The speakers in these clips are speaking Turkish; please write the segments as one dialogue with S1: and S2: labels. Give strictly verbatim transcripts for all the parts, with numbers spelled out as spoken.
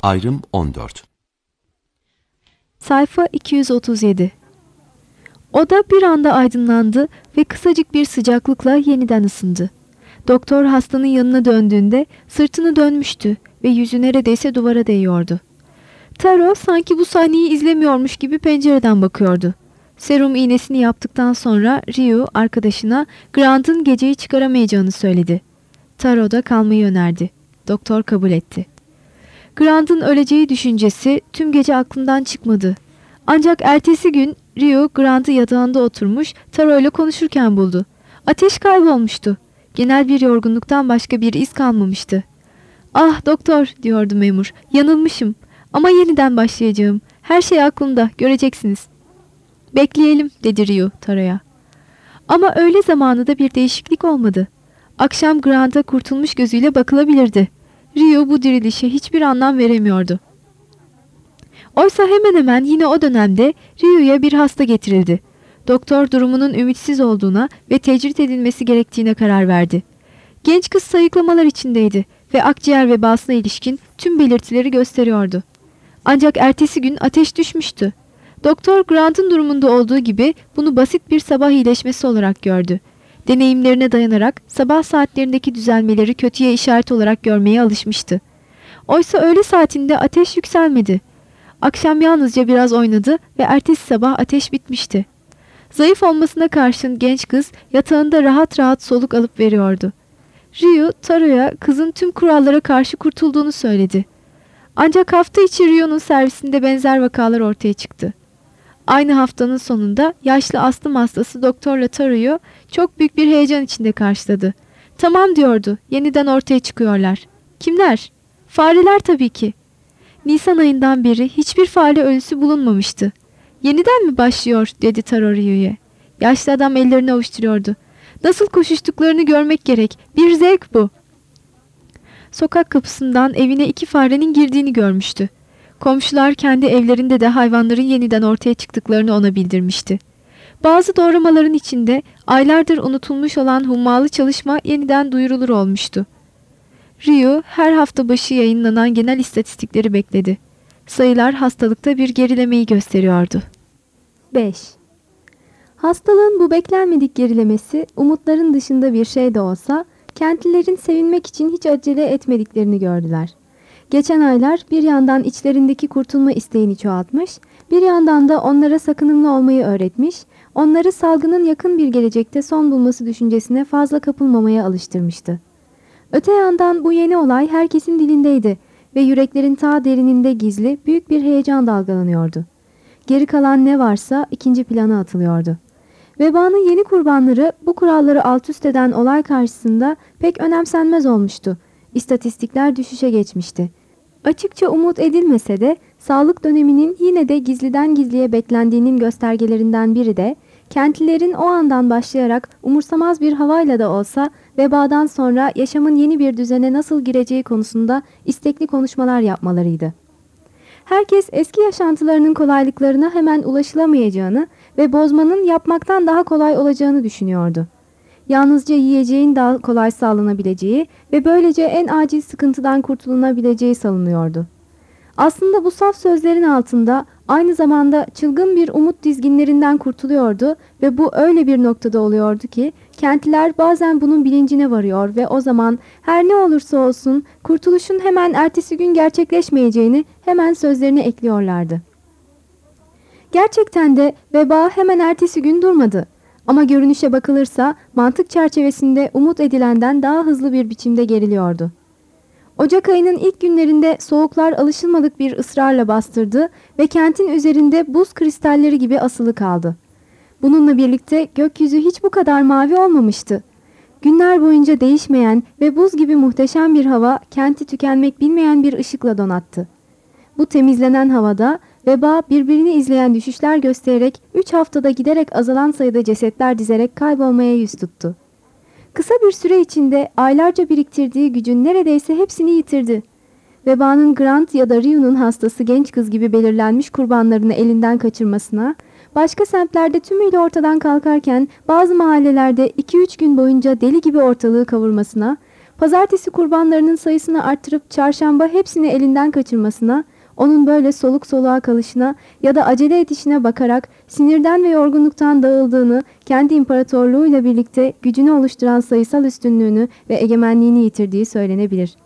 S1: Ayrım on dört.
S2: Sayfa iki yüz otuz yedi. Oda bir anda aydınlandı ve kısacık bir sıcaklıkla yeniden ısındı. Doktor hastanın yanına döndüğünde sırtını dönmüştü ve yüzü neredeyse duvara değiyordu. Taro sanki bu sahneyi izlemiyormuş gibi pencereden bakıyordu. Serum iğnesini yaptıktan sonra Ryu arkadaşına Grant'ın geceyi çıkaramayacağını söyledi. Taro da kalmayı önerdi. Doktor kabul etti. Grant'ın öleceği düşüncesi tüm gece aklından çıkmadı. Ancak ertesi gün Ryu Grant'ı yatağında oturmuş Taro ile konuşurken buldu. Ateş kaybolmuştu. Genel bir yorgunluktan başka bir iz kalmamıştı. "Ah doktor," diyordu memur, "yanılmışım. Ama yeniden başlayacağım. Her şey aklımda, göreceksiniz." "Bekleyelim," dedi Ryu Taro'ya. Ama öğle zamanı da bir değişiklik olmadı. Akşam Grant'a kurtulmuş gözüyle bakılabilirdi. Ryu bu dirilişe hiçbir anlam veremiyordu. Oysa hemen hemen yine o dönemde Ryu'ya bir hasta getirildi. Doktor durumunun ümitsiz olduğuna ve tecrit edilmesi gerektiğine karar verdi. Genç kız sayıklamalar içindeydi ve akciğer vebasına ilişkin tüm belirtileri gösteriyordu. Ancak ertesi gün ateş düşmüştü. Doktor Grant'ın durumunda olduğu gibi bunu basit bir sabah iyileşmesi olarak gördü. Deneyimlerine dayanarak sabah saatlerindeki düzelmeleri kötüye işaret olarak görmeye alışmıştı. Oysa öğle saatinde ateş yükselmedi. Akşam yalnızca biraz oynadı ve ertesi sabah ateş bitmişti. Zayıf olmasına karşın genç kız yatağında rahat rahat soluk alıp veriyordu. Ryu, Taro'ya kızın tüm kurallara karşı kurtulduğunu söyledi. Ancak hafta içi Ryu'nun servisinde benzer vakalar ortaya çıktı. Aynı haftanın sonunda yaşlı astım hastası doktorla Taro'yu çok büyük bir heyecan içinde karşıladı. "Tamam," diyordu, "yeniden ortaya çıkıyorlar." "Kimler?" "Fareler tabii ki." Nisan ayından beri hiçbir fare ölüsü bulunmamıştı. "Yeniden mi başlıyor?" dedi Taro Ryu'ya. Yaşlı adam ellerini avuşturuyordu. "Nasıl koşuştuklarını görmek gerek. Bir zevk bu." Sokak kapısından evine iki farenin girdiğini görmüştü. Komşular kendi evlerinde de hayvanların yeniden ortaya çıktıklarını ona bildirmişti. Bazı doğramaların içinde aylardır unutulmuş olan hummalı çalışma yeniden duyurulur olmuştu. Ryu her hafta başı yayınlanan genel istatistikleri bekledi. Sayılar hastalıkta bir gerilemeyi gösteriyordu. beş. Hastalığın bu beklenmedik gerilemesi umutların dışında bir şey de olsa kentlilerin sevinmek için hiç acele etmediklerini gördüler. Geçen aylar bir yandan içlerindeki kurtulma isteğini çoğaltmış, bir yandan da onlara sakınımlı olmayı öğretmiş, onları salgının yakın bir gelecekte son bulması düşüncesine fazla kapılmamaya alıştırmıştı. Öte yandan bu yeni olay herkesin dilindeydi ve yüreklerin ta derininde gizli büyük bir heyecan dalgalanıyordu. Geri kalan ne varsa ikinci plana atılıyordu. Vebanın yeni kurbanları bu kuralları alt üst eden olay karşısında pek önemsenmez olmuştu. İstatistikler düşüşe geçmişti. Açıkça umut edilmese de sağlık döneminin yine de gizliden gizliye beklendiğinin göstergelerinden biri de kentlilerin o andan başlayarak umursamaz bir havayla da olsa vebadan sonra yaşamın yeni bir düzene nasıl gireceği konusunda istekli konuşmalar yapmalarıydı. Herkes eski yaşantılarının kolaylıklarına hemen ulaşılamayacağını ve bozmanın yapmaktan daha kolay olacağını düşünüyordu. Yalnızca yiyeceğin daha kolay sağlanabileceği ve böylece en acil sıkıntıdan kurtulunabileceği salınıyordu. Aslında bu saf sözlerin altında aynı zamanda çılgın bir umut dizginlerinden kurtuluyordu ve bu öyle bir noktada oluyordu ki kentliler bazen bunun bilincine varıyor ve o zaman her ne olursa olsun kurtuluşun hemen ertesi gün gerçekleşmeyeceğini hemen sözlerine ekliyorlardı. Gerçekten de veba hemen ertesi gün durmadı. Ama görünüşe bakılırsa mantık çerçevesinde umut edilenden daha hızlı bir biçimde geriliyordu. Ocak ayının ilk günlerinde soğuklar alışılmadık bir ısrarla bastırdı ve kentin üzerinde buz kristalleri gibi asılı kaldı. Bununla birlikte gökyüzü hiç bu kadar mavi olmamıştı. Günler boyunca değişmeyen ve buz gibi muhteşem bir hava kenti tükenmek bilmeyen bir ışıkla donattı. Bu temizlenen havada veba birbirini izleyen düşüşler göstererek üç haftada giderek azalan sayıda cesetler dizerek kaybolmaya yüz tuttu. Kısa bir süre içinde aylarca biriktirdiği gücün neredeyse hepsini yitirdi. Vebanın Grant ya da Ryu'nun hastası genç kız gibi belirlenmiş kurbanlarını elinden kaçırmasına, başka semtlerde tümüyle ortadan kalkarken bazı mahallelerde iki üç gün boyunca deli gibi ortalığı kavurmasına,
S1: pazartesi kurbanlarının sayısını arttırıp çarşamba hepsini elinden kaçırmasına, onun böyle soluk soluğa kalışına ya da acele edişine bakarak sinirden ve yorgunluktan dağıldığını, kendi imparatorluğuyla birlikte gücünü oluşturan sayısal üstünlüğünü ve egemenliğini yitirdiği söylenebilir.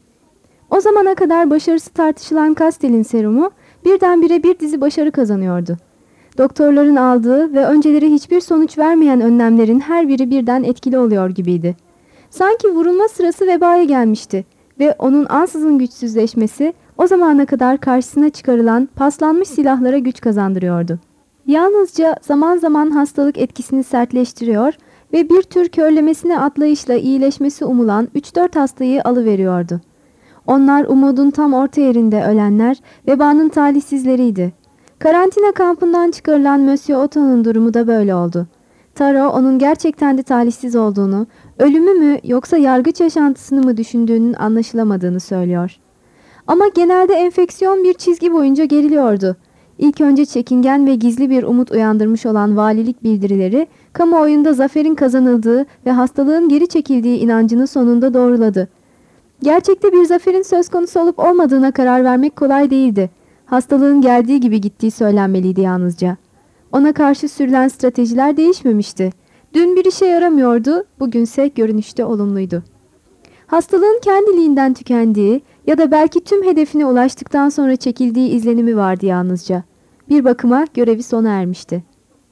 S1: O zamana kadar başarısı tartışılan Kastel'in serumu birdenbire bir dizi başarı kazanıyordu. Doktorların aldığı ve önceleri hiçbir sonuç vermeyen önlemlerin her biri birden etkili oluyor gibiydi. Sanki vurulma sırası vebaya gelmişti ve onun ansızın güçsüzleşmesi o zamana kadar karşısına çıkarılan paslanmış silahlara güç kazandırıyordu. Yalnızca zaman zaman hastalık etkisini sertleştiriyor ve bir tür körlemesine atlayışla iyileşmesi umulan üç dört hastayı alıveriyordu. Onlar umudun tam orta yerinde ölenler, vebanın talihsizleriydi. Karantina kampından çıkarılan Monsieur Otto'nun durumu da böyle oldu. Taro onun gerçekten de talihsiz olduğunu, ölümü mü yoksa yargıç yaşantısını mı düşündüğünün anlaşılamadığını söylüyor. Ama genelde enfeksiyon bir çizgi boyunca geriliyordu. İlk önce çekingen ve gizli bir umut uyandırmış olan valilik bildirileri, kamuoyunda zaferin kazanıldığı ve hastalığın geri çekildiği inancını sonunda doğruladı. Gerçekte bir zaferin söz konusu olup olmadığına karar vermek kolay değildi. Hastalığın geldiği gibi gittiği söylenmeliydi yalnızca. Ona karşı sürülen stratejiler değişmemişti. Dün bir işe yaramıyordu, bugünse görünüşte olumluydu. Hastalığın kendiliğinden tükendiği ya da belki tüm hedefine ulaştıktan sonra çekildiği izlenimi vardı yalnızca. Bir bakıma görevi sona ermişti.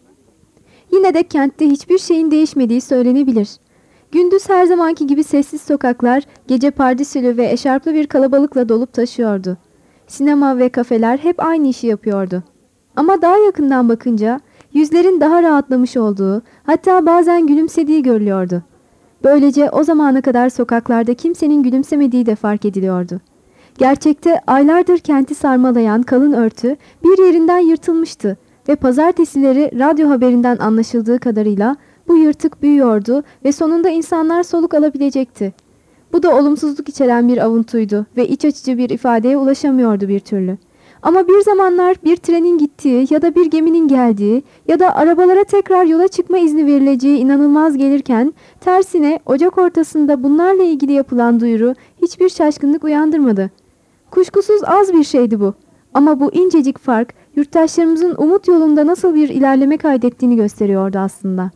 S1: Yine de kentte hiçbir şeyin değişmediği söylenebilir. Gündüz her zamanki gibi sessiz sokaklar, gece pardesülü ve eşarplı bir kalabalıkla dolup taşıyordu. Sinema ve kafeler hep aynı işi yapıyordu. Ama daha yakından bakınca yüzlerin daha rahatlamış olduğu, hatta bazen gülümsediği görülüyordu. Böylece o zamana kadar sokaklarda kimsenin gülümsemediği de fark ediliyordu. Gerçekte aylardır kenti sarmalayan kalın örtü bir yerinden yırtılmıştı ve pazartesileri radyo haberinden anlaşıldığı kadarıyla bu yırtık büyüyordu ve sonunda insanlar soluk alabilecekti. Bu da olumsuzluk içeren bir avuntuydu ve iç açıcı bir ifadeye ulaşamıyordu bir türlü. Ama bir zamanlar bir trenin gittiği ya da bir geminin geldiği ya da arabalara tekrar yola çıkma izni verileceği inanılmaz gelirken, tersine ocak ortasında bunlarla ilgili yapılan duyuru hiçbir şaşkınlık uyandırmadı. Kuşkusuz az bir şeydi bu. Ama bu incecik fark yurttaşlarımızın umut yolunda nasıl bir ilerleme kaydettiğini gösteriyordu aslında.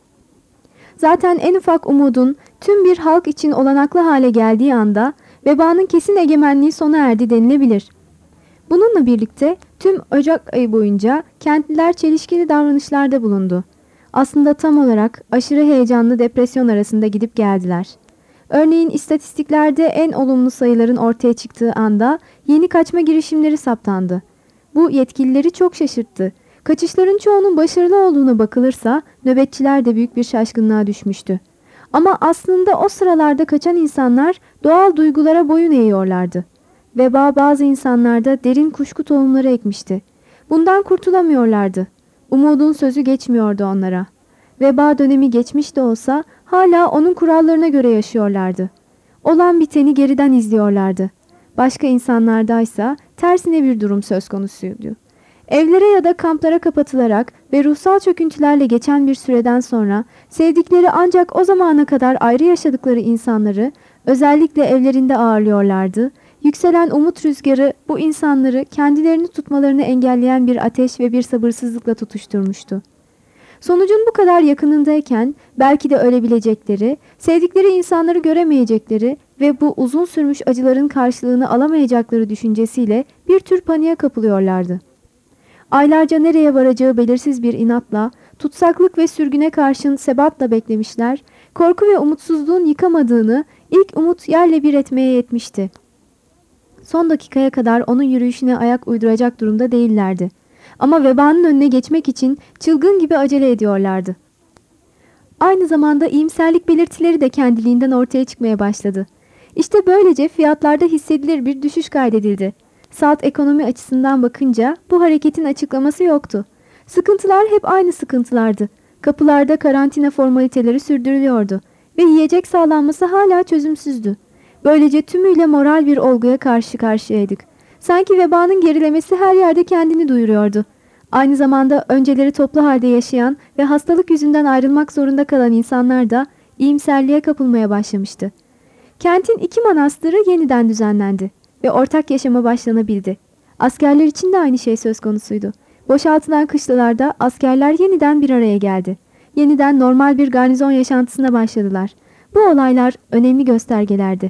S1: Zaten en ufak umudun tüm bir halk için olanaklı hale geldiği anda vebanın kesin egemenliği sona erdi denilebilir. Bununla birlikte tüm Ocak ayı boyunca kentliler çelişkili davranışlarda bulundu. Aslında tam olarak aşırı heyecanlı depresyon arasında gidip geldiler. Örneğin istatistiklerde en olumlu sayıların ortaya çıktığı anda yeni kaçma girişimleri saptandı. Bu yetkilileri çok şaşırttı. Kaçışların çoğunun başarılı olduğuna bakılırsa nöbetçiler de büyük bir şaşkınlığa düşmüştü. Ama aslında o sıralarda kaçan insanlar doğal duygulara boyun eğiyorlardı. Veba bazı insanlarda derin kuşku tohumları ekmişti. Bundan kurtulamıyorlardı. Umudun sözü geçmiyordu onlara. Veba dönemi geçmiş de olsa hala onun kurallarına göre yaşıyorlardı. Olan biteni geriden izliyorlardı. Başka insanlardaysa tersine bir durum söz konusuydu. Evlere ya da kamplara kapatılarak ve ruhsal çöküntülerle geçen bir süreden sonra sevdikleri ancak o zamana kadar ayrı yaşadıkları insanları özellikle evlerinde ağırlıyorlardı. Yükselen umut rüzgarı bu insanları kendilerini tutmalarını engelleyen bir ateş ve bir sabırsızlıkla tutuşturmuştu. Sonucun bu kadar yakınındayken belki de ölebilecekleri, sevdikleri insanları göremeyecekleri ve bu uzun sürmüş acıların karşılığını alamayacakları düşüncesiyle bir tür paniğe kapılıyorlardı. Aylarca nereye varacağı belirsiz bir inatla, tutsaklık ve sürgüne karşın sebatla beklemişler, korku ve umutsuzluğun yıkamadığını ilk umut yerle bir etmeye yetmişti. Son dakikaya kadar onun yürüyüşüne ayak uyduracak durumda değillerdi. Ama vebanın önüne geçmek için çılgın gibi acele ediyorlardı. Aynı zamanda iyimserlik belirtileri de kendiliğinden ortaya çıkmaya başladı. İşte böylece fiyatlarda hissedilir bir düşüş kaydedildi. Saat ekonomi açısından bakınca bu hareketin açıklaması yoktu. Sıkıntılar hep aynı sıkıntılardı. Kapılarda karantina formaliteleri sürdürülüyordu ve yiyecek sağlanması hala çözümsüzdü. Böylece tümüyle moral bir olguya karşı karşıyaydık. Sanki vebanın gerilemesi her yerde kendini duyuruyordu. Aynı zamanda önceleri toplu halde yaşayan ve hastalık yüzünden ayrılmak zorunda kalan insanlar da iyimserliğe kapılmaya başlamıştı. Kentin iki manastırı yeniden düzenlendi ve ortak yaşama başlanabildi. Askerler için de aynı şey söz konusuydu. Boşaltılan kışlalarda askerler yeniden bir araya geldi. Yeniden normal bir garnizon yaşantısına başladılar. Bu olaylar önemli göstergelerdi.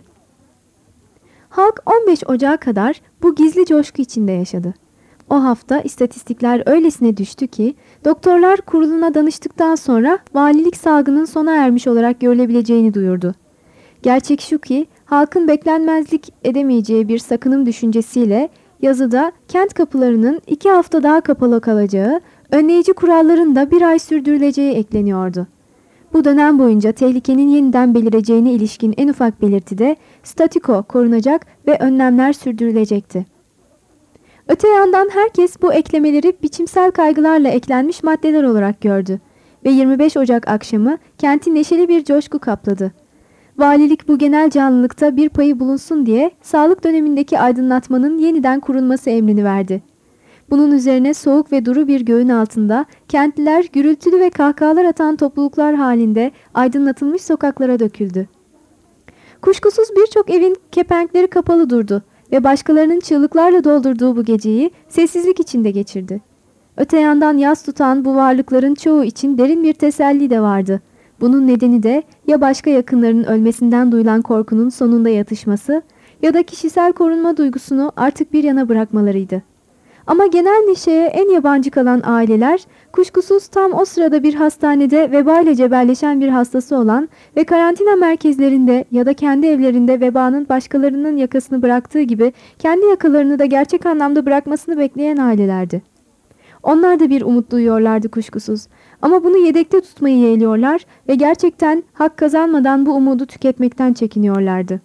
S1: Halk on beş Ocağı kadar bu gizli coşku içinde yaşadı. O hafta istatistikler öylesine düştü ki doktorlar kuruluna danıştıktan sonra valilik salgının sona ermiş olarak görülebileceğini duyurdu. Gerçek şu ki halkın beklenmezlik edemeyeceği bir sakınım düşüncesiyle yazıda kent kapılarının iki hafta daha kapalı kalacağı, önleyici kuralların da bir ay sürdürüleceği ekleniyordu. Bu dönem boyunca tehlikenin yeniden belireceğine ilişkin en ufak belirtide statiko korunacak ve önlemler sürdürülecekti. Öte yandan herkes bu eklemeleri biçimsel kaygılarla eklenmiş maddeler olarak gördü ve yirmi beş Ocak akşamı kenti neşeli bir coşku kapladı. Valilik bu genel canlılıkta bir payı bulunsun diye sağlık dönemindeki aydınlatmanın yeniden kurulması emrini verdi. Bunun üzerine soğuk ve duru bir göğün altında kentliler gürültülü ve kahkahalar atan topluluklar halinde aydınlatılmış sokaklara döküldü. Kuşkusuz birçok evin kepenkleri kapalı durdu ve başkalarının çığlıklarla doldurduğu bu geceyi sessizlik içinde geçirdi. Öte yandan yas tutan bu varlıkların çoğu için derin bir teselli de vardı. Bunun nedeni de ya başka yakınlarının ölmesinden duyulan korkunun sonunda yatışması ya da kişisel korunma duygusunu artık bir yana bırakmalarıydı. Ama genel neşeye en yabancı kalan aileler kuşkusuz tam o sırada bir hastanede veba ile cebelleşen bir hastası olan ve karantina merkezlerinde ya da kendi evlerinde vebanın başkalarının yakasını bıraktığı gibi kendi yakalarını da gerçek anlamda bırakmasını bekleyen ailelerdi. Onlar da bir umut duyuyorlardı kuşkusuz. Ama bunu yedekte tutmayı yeğliyorlar ve gerçekten hak kazanmadan bu umudu tüketmekten çekiniyorlardı.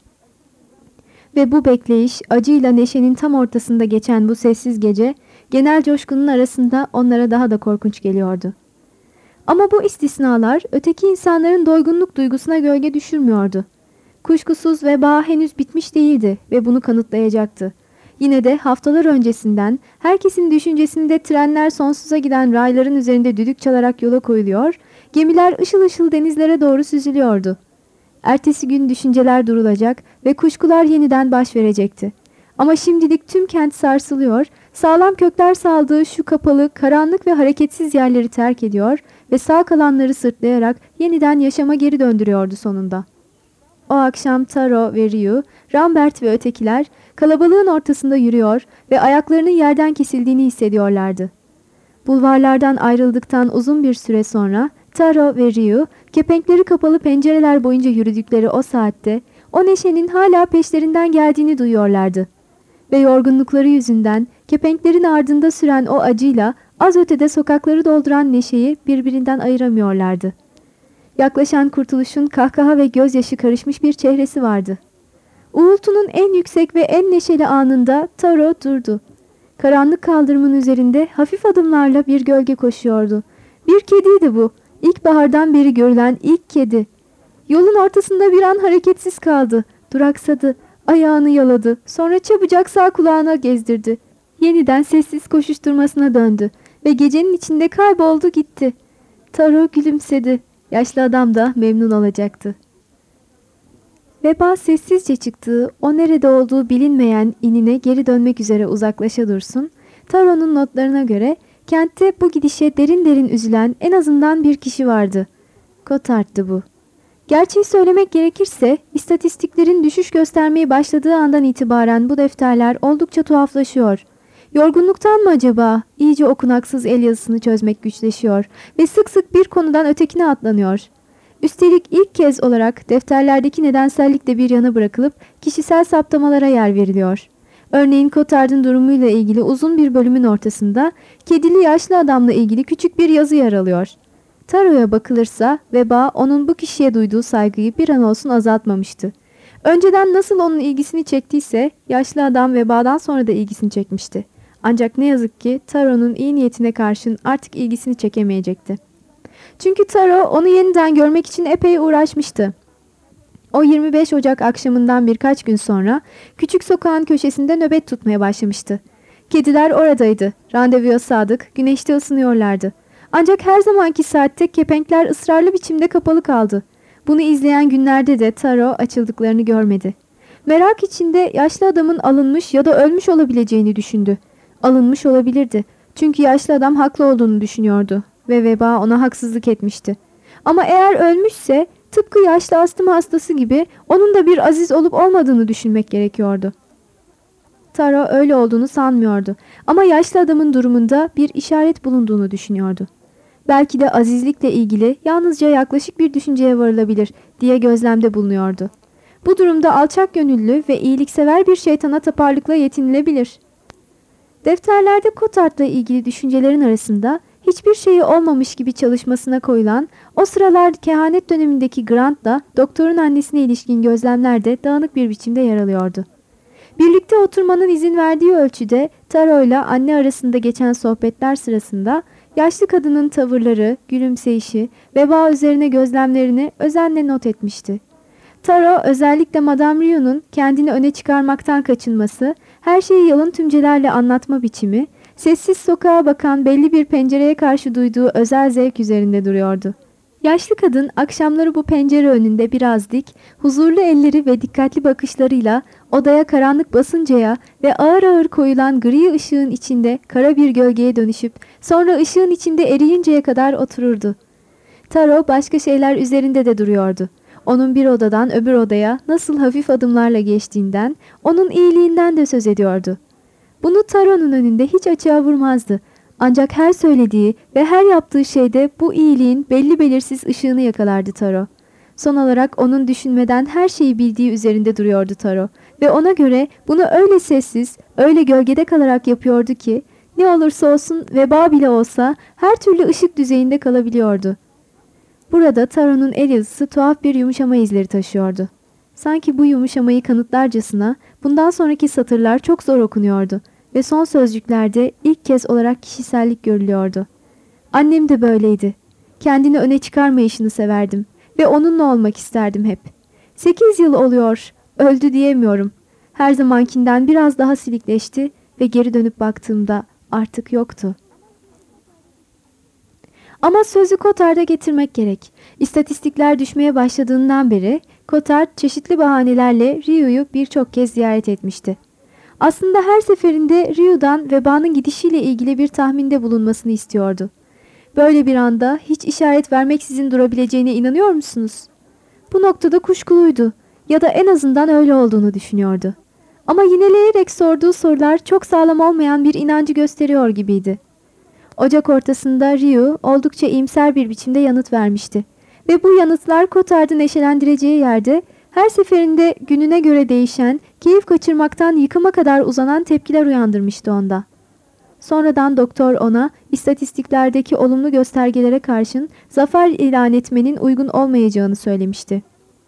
S1: Ve bu bekleyiş, acıyla neşenin tam ortasında geçen bu sessiz gece, genel coşkunun arasında onlara daha da korkunç geliyordu. Ama bu istisnalar öteki insanların doygunluk duygusuna gölge düşürmüyordu. Kuşkusuz veba henüz bitmiş değildi ve bunu kanıtlayacaktı. Yine de haftalar öncesinden herkesin düşüncesinde trenler sonsuza giden rayların üzerinde düdük çalarak yola koyuluyor, gemiler ışıl ışıl denizlere doğru süzülüyordu. Ertesi gün düşünceler durulacak ve kuşkular yeniden baş verecekti. Ama şimdilik tüm kent sarsılıyor, sağlam kökler saldığı şu kapalı, karanlık ve hareketsiz yerleri terk ediyor ve sağ kalanları sırtlayarak yeniden yaşama geri döndürüyordu sonunda. O akşam Taro ve Ryu, Rambert ve ötekiler kalabalığın ortasında yürüyor ve ayaklarının yerden kesildiğini hissediyorlardı. Bulvarlardan ayrıldıktan uzun bir süre sonra Taro ve Ryu, kepenkleri kapalı pencereler boyunca yürüdükleri o saatte o neşenin hala peşlerinden geldiğini duyuyorlardı. Ve yorgunlukları yüzünden kepenklerin ardında süren o acıyla az ötede sokakları dolduran neşeyi birbirinden ayıramıyorlardı. Yaklaşan kurtuluşun kahkaha ve gözyaşı karışmış bir çehresi vardı. Uğultunun en yüksek ve en neşeli anında Taro durdu. Karanlık kaldırımın üzerinde hafif adımlarla bir gölge koşuyordu. Bir kediydi bu. İlkbahardan beri görülen ilk kedi. Yolun ortasında bir an hareketsiz kaldı. Duraksadı. Ayağını yaladı. Sonra çabucak sağ kulağına gezdirdi. Yeniden sessiz koşuşturmasına döndü. Ve gecenin içinde kayboldu gitti. Taro gülümsedi. Yaşlı adam da memnun olacaktı. Veba sessizce çıktığı, o nerede olduğu bilinmeyen inine geri dönmek üzere uzaklaşa dursun, Taro'nun notlarına göre kentte bu gidişe derin derin üzülen en azından bir kişi vardı. Cotard'dı bu. Gerçeği söylemek gerekirse, istatistiklerin düşüş göstermeye başladığı andan itibaren bu defterler oldukça tuhaflaşıyor. Yorgunluktan mı acaba? İyice okunaksız el yazısını çözmek güçleşiyor ve sık sık bir konudan ötekine atlanıyor. Üstelik ilk kez olarak defterlerdeki nedensellik de bir yana bırakılıp kişisel saptamalara yer veriliyor. Örneğin Cotard'ın durumuyla ilgili uzun bir bölümün ortasında kedili yaşlı adamla ilgili küçük bir yazı yer alıyor. Taro'ya bakılırsa veba onun bu kişiye duyduğu saygıyı bir an olsun azaltmamıştı. Önceden nasıl onun ilgisini çektiyse yaşlı adam vebadan sonra da ilgisini çekmişti. Ancak ne yazık ki Taro'nun iyi niyetine karşın artık ilgisini çekemeyecekti. Çünkü Taro onu yeniden görmek için epey uğraşmıştı. O yirmi beş Ocak akşamından birkaç gün sonra küçük sokağın köşesinde nöbet tutmaya başlamıştı. Kediler oradaydı. Randevuya sadık, güneşte ısınıyorlardı. Ancak her zamanki saatte kepenkler ısrarlı biçimde kapalı kaldı. Bunu izleyen günlerde de Taro açıldıklarını görmedi. Merak içinde yaşlı adamın alınmış ya da ölmüş olabileceğini düşündü. Alınmış olabilirdi. Çünkü yaşlı adam haklı olduğunu düşünüyordu ve veba ona haksızlık etmişti. Ama eğer ölmüşse tıpkı yaşlı astım hastası gibi onun da bir aziz olup olmadığını düşünmek gerekiyordu. Taro öyle olduğunu sanmıyordu ama yaşlı adamın durumunda bir işaret bulunduğunu düşünüyordu. Belki de azizlikle ilgili yalnızca yaklaşık bir düşünceye varılabilir diye gözlemde bulunuyordu. Bu durumda alçak gönüllü ve iyiliksever bir şeytana taparlıkla yetinilebilir. Defterlerde Cottard'la ilgili düşüncelerin arasında hiçbir şeyi olmamış gibi çalışmasına koyulan, o sıralar kehanet dönemindeki Grant'la doktorun annesine ilişkin gözlemler de dağınık bir biçimde yer alıyordu. Birlikte oturmanın izin verdiği ölçüde Taro ile anne arasında geçen sohbetler sırasında yaşlı kadının tavırları, gülümseyişi, veba üzerine gözlemlerini özenle not etmişti. Taro özellikle Madame Rieu'nun kendini öne çıkarmaktan kaçınması, her şeyi yalın tümcelerle anlatma biçimi, sessiz sokağa bakan belli bir pencereye karşı duyduğu özel zevk üzerinde duruyordu. Yaşlı kadın akşamları bu pencere önünde biraz dik, huzurlu elleri ve dikkatli bakışlarıyla odaya karanlık basıncaya ve ağır ağır koyulan gri ışığın içinde kara bir gölgeye dönüşüp sonra ışığın içinde eriyinceye kadar otururdu. Taro başka şeyler üzerinde de duruyordu. Onun bir odadan öbür odaya nasıl hafif adımlarla geçtiğinden, onun iyiliğinden de söz ediyordu. Bunu Taro'nun önünde hiç açığa vurmazdı. Ancak her söylediği ve her yaptığı şeyde bu iyiliğin belli belirsiz ışığını yakalardı Taro. Son olarak onun düşünmeden her şeyi bildiği üzerinde duruyordu Taro ve ona göre bunu öyle sessiz, öyle gölgede kalarak yapıyordu ki ne olursa olsun veba bile olsa her türlü ışık düzeyinde kalabiliyordu. Burada Taro'nun el yazısı tuhaf bir yumuşama izleri taşıyordu. Sanki bu yumuşamayı kanıtlarcasına bundan sonraki satırlar çok zor okunuyordu ve son sözcüklerde ilk kez olarak kişisellik görülüyordu. Annem de böyleydi. Kendini öne çıkarmayışını severdim ve onunla olmak isterdim hep. Sekiz yıl oluyor, öldü diyemiyorum. Her zamankinden biraz daha silikleşti ve geri dönüp baktığımda artık yoktu. Ama sözü Cottard'a getirmek gerek. İstatistikler düşmeye başladığından beri Cottard çeşitli bahanelerle Rieu'yu birçok kez ziyaret etmişti. Aslında her seferinde Rieu'dan vebanın gidişiyle ilgili bir tahminde bulunmasını istiyordu. Böyle bir anda hiç işaret vermeksizin durabileceğine inanıyor musunuz? Bu noktada kuşkuluydu ya da en azından öyle olduğunu düşünüyordu. Ama yineleyerek sorduğu sorular çok sağlam olmayan bir inancı gösteriyor gibiydi. Ocak ortasında Rieu oldukça iyimser bir biçimde yanıt vermişti. Ve bu yanıtlar Cottard'ı neşelendireceği yerde her seferinde gününe göre değişen, keyif kaçırmaktan yıkıma kadar uzanan tepkiler uyandırmıştı onda. Sonradan doktor ona istatistiklerdeki olumlu göstergelere karşın zafer ilan etmenin uygun olmayacağını söylemişti.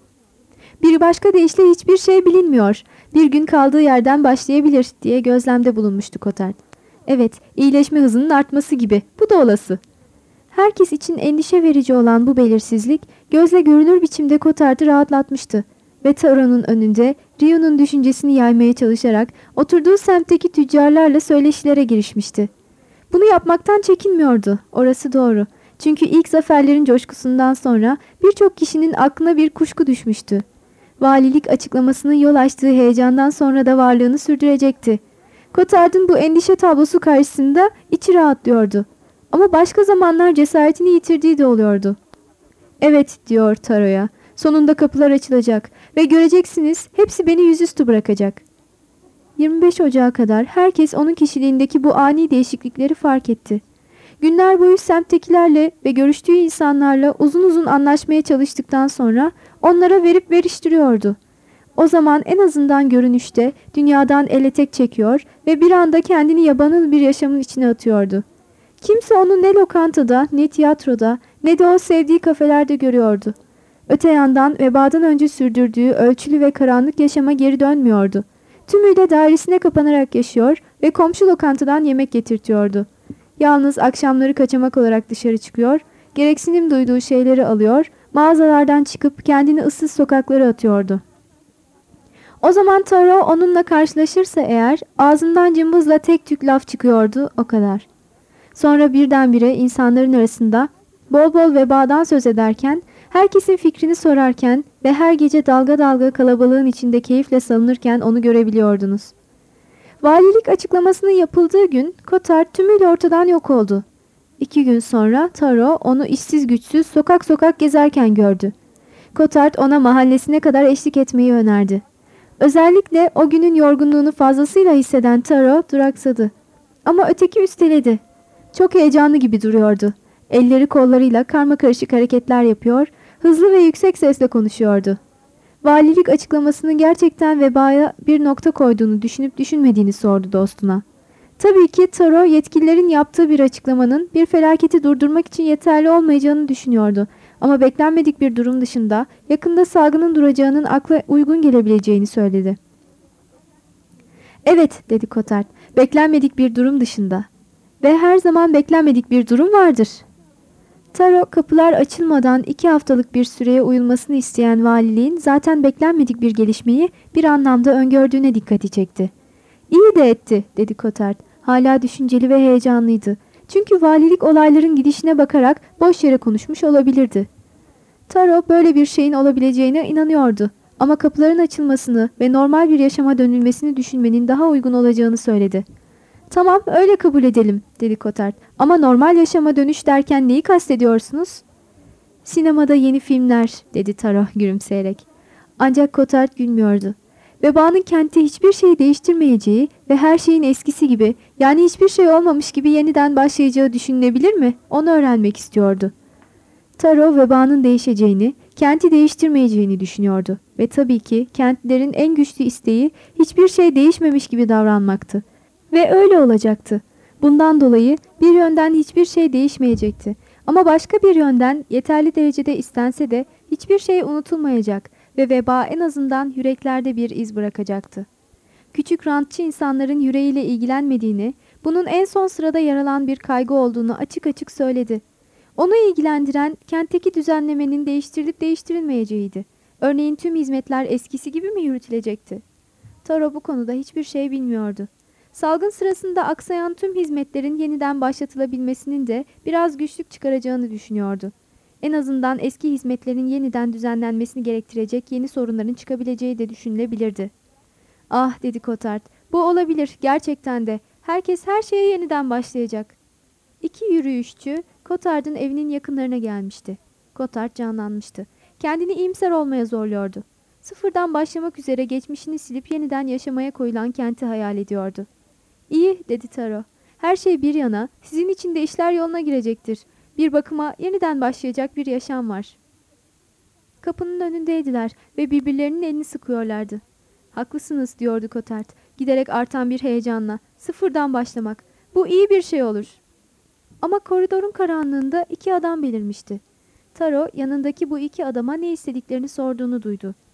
S1: Bir başka deyişle hiçbir şey bilinmiyor, bir gün kaldığı yerden başlayabilir diye gözlemde bulunmuştu Cottard. Evet, iyileşme hızının artması gibi, bu da olası. Herkes için endişe verici olan bu belirsizlik gözle görülür biçimde Cottard'ı rahatlatmıştı ve Taro'nun önünde Rieu'nun düşüncesini yaymaya çalışarak oturduğu semtteki tüccarlarla söyleşilere girişmişti. Bunu yapmaktan çekinmiyordu, orası doğru. Çünkü ilk zaferlerin coşkusundan sonra birçok kişinin aklına bir kuşku düşmüştü. Valilik açıklamasının yol açtığı heyecandan sonra da varlığını sürdürecekti. Cottard'ın bu endişe tablosu karşısında içi rahatlıyordu. Ama başka zamanlar cesaretini yitirdiği de oluyordu. Evet diyor Taro'ya, sonunda kapılar açılacak ve göreceksiniz hepsi beni yüzüstü bırakacak. yirmi beş Ocağı kadar herkes onun kişiliğindeki bu ani değişiklikleri fark etti. Günler boyu semttekilerle ve görüştüğü insanlarla uzun uzun anlaşmaya çalıştıktan sonra onlara verip veriştiriyordu. O zaman en azından görünüşte dünyadan ele tek çekiyor ve bir anda kendini yabanıl bir yaşamın içine atıyordu. Kimse onu ne lokantada, ne tiyatroda, ne de o sevdiği kafelerde görüyordu. Öte yandan vebadan önce sürdürdüğü ölçülü ve karanlık yaşama geri dönmüyordu. Tümüyle dairesine kapanarak yaşıyor ve komşu lokantadan yemek getirtiyordu. Yalnız akşamları kaçamak olarak dışarı çıkıyor, gereksinim duyduğu şeyleri alıyor, mağazalardan çıkıp kendini ıssız sokaklara atıyordu. O zaman Taro onunla karşılaşırsa eğer ağzından cımbızla tek tük laf çıkıyordu, o kadar. Sonra birdenbire insanların arasında bol bol vebadan söz ederken Herkesin fikrini sorarken ve her gece dalga dalga kalabalığın içinde keyifle salınırken onu görebiliyordunuz. Valilik açıklamasının yapıldığı gün Cotard tümüyle ortadan yok oldu. İki gün sonra Taro onu işsiz güçsüz sokak sokak gezerken gördü. Cotard ona mahallesine kadar eşlik etmeyi önerdi. Özellikle o günün yorgunluğunu fazlasıyla hisseden Taro duraksadı. Ama öteki üsteledi. Çok heyecanlı gibi duruyordu. Elleri kollarıyla karmakarışık hareketler yapıyor, hızlı ve yüksek sesle konuşuyordu. Valilik açıklamasının gerçekten vebaya bir nokta koyduğunu düşünüp düşünmediğini sordu dostuna. Tabii ki Taro yetkililerin yaptığı bir açıklamanın bir felaketi durdurmak için yeterli olmayacağını düşünüyordu. Ama beklenmedik bir durum dışında yakında salgının duracağının akla uygun gelebileceğini söyledi. Evet, dedi Cotard, beklenmedik bir durum dışında. Ve her zaman beklenmedik bir durum vardır. Taro kapılar açılmadan iki haftalık bir süreye uyulmasını isteyen valiliğin zaten beklenmedik bir gelişmeyi bir anlamda öngördüğüne dikkati çekti. İyi de etti, dedi Cotard. Hala düşünceli ve heyecanlıydı. Çünkü valilik olayların gidişine bakarak boş yere konuşmuş olabilirdi. Taro böyle bir şeyin olabileceğine inanıyordu. Ama kapıların açılmasını ve normal bir yaşama dönülmesini düşünmenin daha uygun olacağını söyledi. Tamam, öyle kabul edelim, dedi Cotard. Ama normal yaşama dönüş derken neyi kastediyorsunuz? Sinemada yeni filmler, dedi Taro gülümseyerek. Ancak Cotard gülmüyordu. Vebanın kentte hiçbir şey değiştirmeyeceği ve her şeyin eskisi gibi, yani hiçbir şey olmamış gibi yeniden başlayacağı düşünülebilir mi? Onu öğrenmek istiyordu. Taro vebanın değişeceğini, kenti değiştirmeyeceğini düşünüyordu. Ve tabii ki kentlilerin en güçlü isteği hiçbir şey değişmemiş gibi davranmaktı. Ve öyle olacaktı. Bundan dolayı bir yönden hiçbir şey değişmeyecekti. Ama başka bir yönden yeterli derecede istense de hiçbir şey unutulmayacak ve veba en azından yüreklerde bir iz bırakacaktı. Küçük rantçı insanların yüreğiyle ilgilenmediğini, bunun en son sırada yer alan bir kaygı olduğunu açık açık söyledi. Onu ilgilendiren kentteki düzenlemenin değiştirilip değiştirilmeyeceğiydi. Örneğin tüm hizmetler eskisi gibi mi yürütülecekti? Taro bu konuda hiçbir şey bilmiyordu. Salgın sırasında aksayan tüm hizmetlerin yeniden başlatılabilmesinin de biraz güçlük çıkaracağını düşünüyordu. En azından eski hizmetlerin yeniden düzenlenmesini gerektirecek yeni sorunların çıkabileceği de düşünülebilirdi. Ah, dedi Cotard, bu olabilir gerçekten de. Herkes her şeye yeniden başlayacak. İki yürüyüşçü Cotard'ın evinin yakınlarına gelmişti. Cotard canlanmıştı. Kendini iyimser olmaya zorluyordu. Sıfırdan başlamak üzere geçmişini silip yeniden yaşamaya koyulan kenti hayal ediyordu. İyi, dedi Taro. Her şey bir yana, sizin için de işler yoluna girecektir. Bir bakıma yeniden başlayacak bir yaşam var. Kapının önündeydiler ve birbirlerinin elini sıkıyorlardı. Haklısınız, diyordu Cotard, giderek artan bir heyecanla. Sıfırdan başlamak. Bu iyi bir şey olur. Ama koridorun karanlığında iki adam belirmişti. Taro yanındaki bu iki adama ne istediklerini sorduğunu duydu.